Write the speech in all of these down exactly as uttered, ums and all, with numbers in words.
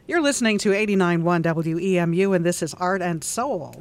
You're listening to eighty-nine point one W E M U, and this is Art and Soul.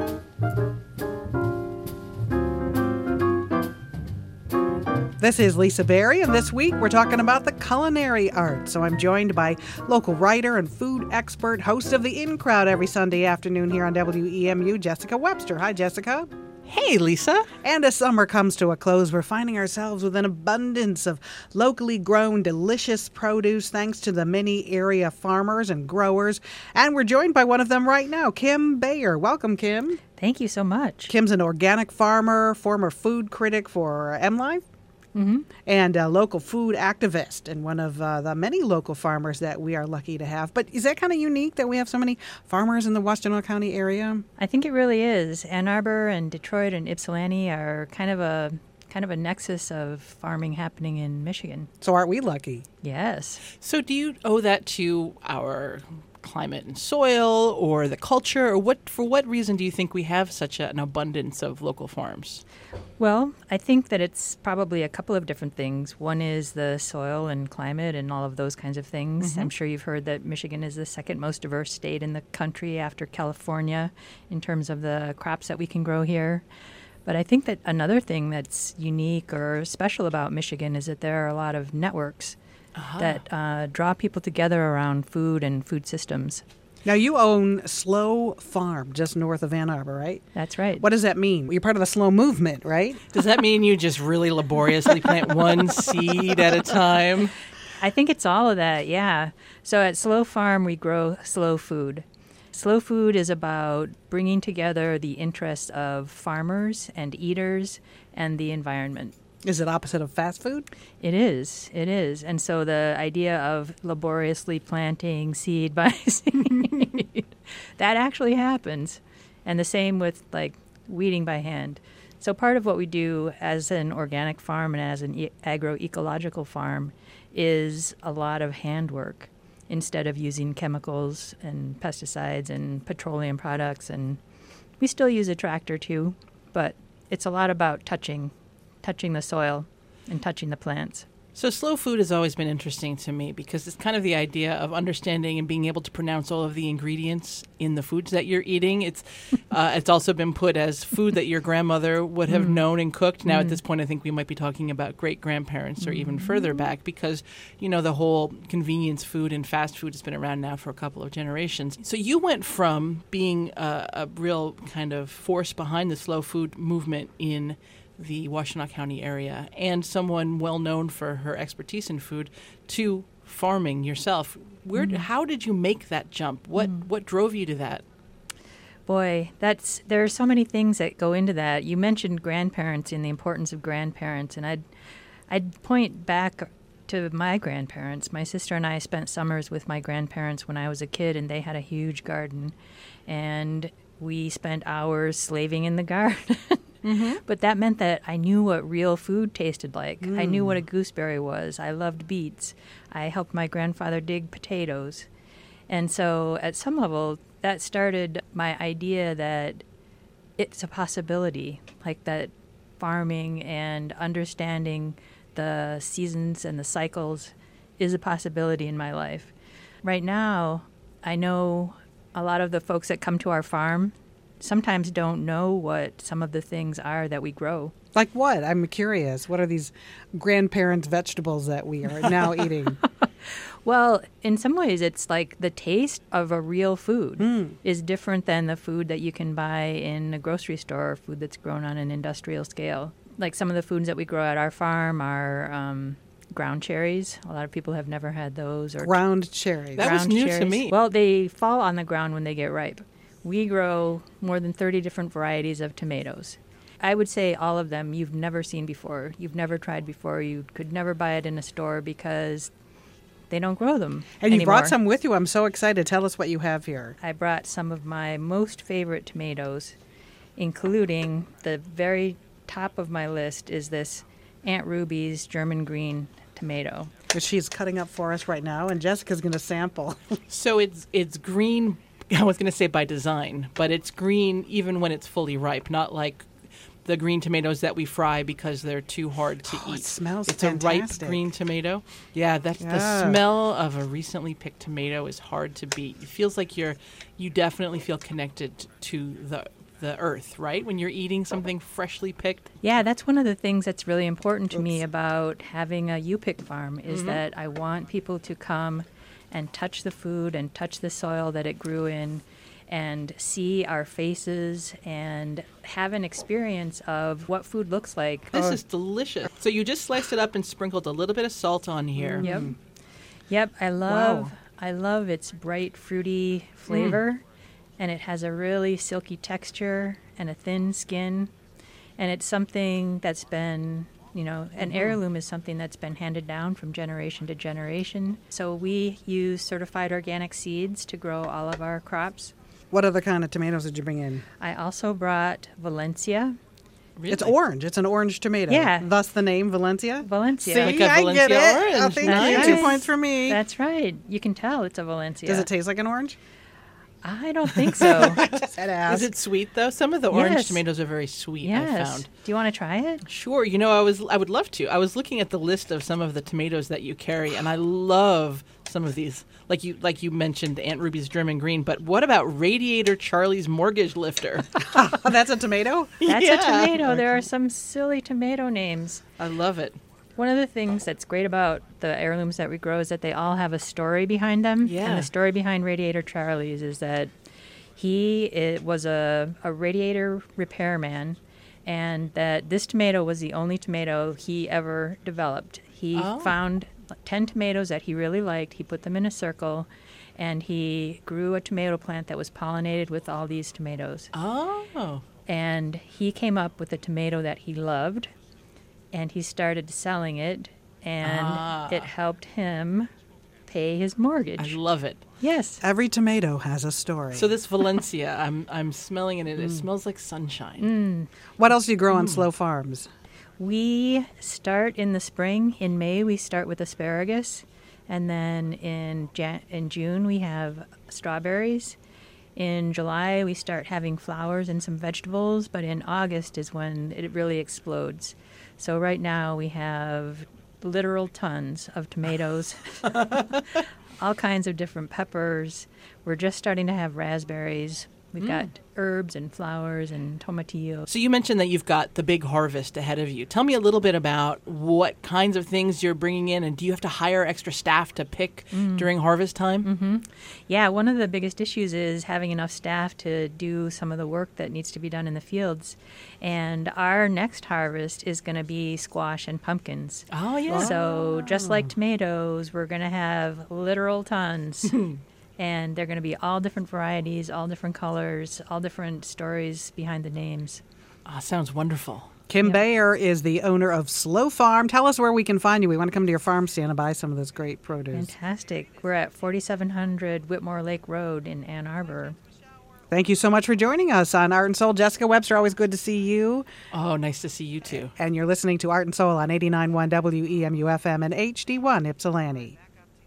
This is Lisa Berry, and this week we're talking about the culinary arts. So I'm joined by local writer and food expert, host of the In Crowd every Sunday afternoon here on W E M U, Jessica Webster. Hi, Jessica. Hey, Lisa. And as summer comes to a close, we're finding ourselves with an abundance of locally grown, delicious produce thanks to the many area farmers and growers. And we're joined by one of them right now, Kim Bayer. Welcome, Kim. Thank you so much. Kim's an organic farmer, former food critic for MLive. Mm-hmm. And a local food activist, and one of uh, the many local farmers that we are lucky to have. But is that kind of unique that we have so many farmers in the Washtenaw County area? I think it really is. Ann Arbor and Detroit and Ypsilanti are kind of a kind of a nexus of farming happening in Michigan. So aren't we lucky? Yes. So do you owe that to our climate and soil or the culture, or what? For what reason do you think we have such a, an abundance of local farms? Well, I think that it's probably a couple of different things. One is the soil and climate and all of those kinds of things. Mm-hmm. I'm sure you've heard that Michigan is the second most diverse state in the country after California in terms of the crops that we can grow here. But I think that another thing that's unique or special about Michigan is that there are a lot of networks uh-huh. that uh, draw people together around food and food systems. Now, you own Slow Farm just north of Ann Arbor, right? That's right. What does that mean? You're part of the Slow movement, right? Does that mean you just really laboriously plant one seed at a time? I think it's all of that, yeah. So at Slow Farm, we grow slow food. Slow food is about bringing together the interests of farmers and eaters and the environment. Is it opposite of fast food? It is. It is. And so the idea of laboriously planting seed by seed, that actually happens. And the same with, like, weeding by hand. So part of what we do as an organic farm and as an e- agroecological farm is a lot of handwork instead of using chemicals and pesticides and petroleum products. And we still use a tractor, too, but it's a lot about touching touching the soil and touching the plants. So slow food has always been interesting to me because it's kind of the idea of understanding and being able to pronounce all of the ingredients in the foods that you're eating. It's uh, it's also been put as food that your grandmother would have mm. known and cooked. Now, mm. at this point, I think we might be talking about great-grandparents or mm. even further back because, you know, the whole convenience food and fast food has been around now for a couple of generations. So you went from being a, a real kind of force behind the slow food movement in the Washtenaw County area and someone well known for her expertise in food to farming yourself. Where, mm. how did you make that jump? What mm. what drove you to that? Boy, that's there are so many things that go into that. You mentioned grandparents and the importance of grandparents, and I'd I'd point back to my grandparents. My sister and I spent summers with my grandparents when I was a kid, and they had a huge garden, and we spent hours slaving in the garden. Mm-hmm. But that meant that I knew what real food tasted like. Mm. I knew what a gooseberry was. I loved beets. I helped my grandfather dig potatoes. And so at some level, that started my idea that it's a possibility, like that farming and understanding the seasons and the cycles is a possibility in my life. Right now, I know a lot of the folks that come to our farm sometimes don't know what some of the things are that we grow. Like what? I'm curious. What are these grandparents' vegetables that we are now eating? Well, in some ways, it's like the taste of a real food mm. is different than the food that you can buy in a grocery store or food that's grown on an industrial scale. Like some of the foods that we grow at our farm are um, ground cherries. A lot of people have never had those. Or ground cherries. That ground was new cherries. to me. Well, they fall on the ground when they get ripe. We grow more than thirty different varieties of tomatoes. I would say all of them you've never seen before. You've never tried before. You could never buy it in a store because they don't grow them And anymore. You brought some with you. I'm so excited. Tell us what you have here. I brought some of my most favorite tomatoes, including the very top of my list is this Aunt Ruby's German green tomato. Which she's cutting up for us right now, and Jessica's going to sample. So it's it's green, I was going to say by design, but it's green even when it's fully ripe, not like the green tomatoes that we fry because they're too hard to Oh, eat. it smells It's a ripe fantastic. green tomato. Yeah, that's Yeah. the smell of a recently picked tomato is hard to beat. It feels like you're you definitely feel connected to the the earth, right? When you're eating something freshly picked. Yeah, that's one of the things that's really important to me Oops. about having a U-Pick farm is Mhm. that I want people to come and touch the food and touch the soil that it grew in and see our faces and have an experience of what food looks like. This Oh. is delicious. So you just sliced it up and sprinkled a little bit of salt on here. Yep. Yep, I love Wow. I love its bright fruity flavor and it has a really silky texture and a thin skin and it's something that's been, you know, an heirloom is something that's been handed down from generation to generation. So we use certified organic seeds to grow all of our crops. What other kind of tomatoes did you bring in? I also brought Valencia. Really? It's orange. It's an orange tomato. Yeah. Thus the name Valencia. Valencia. See, Like a I Valencia get it. Oh, orange. thank Nice. you. Two points for me. That's right. You can tell it's a Valencia. Does it taste like an orange? I don't think so. Just had to ask. Is it sweet though? Some of the orange Yes. tomatoes are very sweet, I Yes. found. Do you want to try it? Sure. You know, I was I would love to. I was looking at the list of some of the tomatoes that you carry, and I love some of these. Like you like you mentioned Aunt Ruby's German green, but what about Radiator Charlie's Mortgage Lifter? Oh, that's a tomato? That's Yeah. a tomato. There are some silly tomato names. I love it. One of the things that's great about the heirlooms that we grow is that they all have a story behind them. Yeah. And the story behind Radiator Charlie's is that he it was a, a radiator repairman and that this tomato was the only tomato he ever developed. He Oh. found ten tomatoes that he really liked. He put them in a circle and he grew a tomato plant that was pollinated with all these tomatoes. Oh. And he came up with a tomato that he loved and he started selling it and Ah. it helped him pay his mortgage. I love it. Yes. Every tomato has a story. So this Valencia, I'm I'm smelling it and Mm. it smells like sunshine. what else do you grow on slow farms? We start in the spring. In May we start with asparagus and then in Jan- in June we have strawberries. In July we start having flowers and some vegetables, but in August is when it really explodes. So right now we have literal tons of tomatoes, all kinds of different peppers. We're just starting to have raspberries. We've got herbs and flowers and tomatillo. So you mentioned that you've got the big harvest ahead of you. Tell me a little bit about what kinds of things you're bringing in, and do you have to hire extra staff to pick during harvest time? Yeah, one of the biggest issues is having enough staff to do some of the work that needs to be done in the fields. And our next harvest is going to be squash and pumpkins. Oh, yeah. So just like tomatoes, we're going to have literal tons. And they're going to be all different varieties, all different colors, all different stories behind the names. Ah, sounds wonderful. Kim Yeah. Bayer is the owner of Slow Farm. Tell us where we can find you. We want to come to your farm stand and buy some of this great produce. Fantastic. We're at forty-seven hundred Whitmore Lake Road in Ann Arbor. Thank you so much for joining us on Art and Soul. Jessica Webster, always good to see you. Oh, nice to see you too. And you're listening to Art and Soul on eighty-nine point one W E M U F M and H D one Ypsilanti.